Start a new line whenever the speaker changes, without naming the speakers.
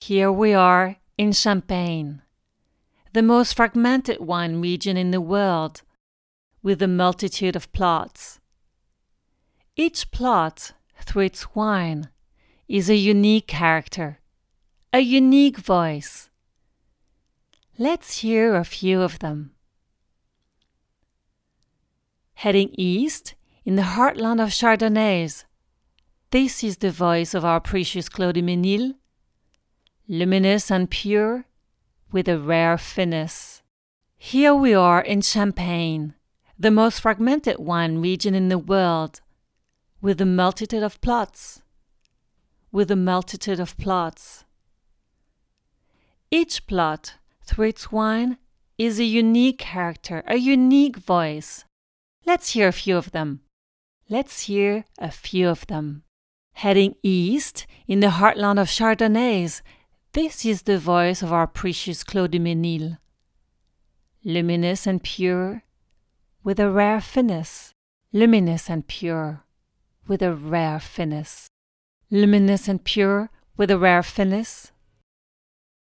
Here we are in Champagne, the most fragmented wine region in the world, with a multitude of plots. Each plot, through its wine, is a unique character, a unique voice. Let's hear a few of them. Heading east, in the heartland of Chardonnays, this is the voice of our precious Clos du Mesnil, luminous and pure, with a rare finesse. Here we are in Champagne, the most fragmented wine region in the world, with a multitude of plots. Each plot, through its wine, is a unique character, a unique voice. Let's hear a few of them. Heading east, in the heartland of Chardonnays, this is the voice of our precious Clos du Mesnil. Luminous and pure, with a rare finesse. Luminous and pure, with a rare finesse.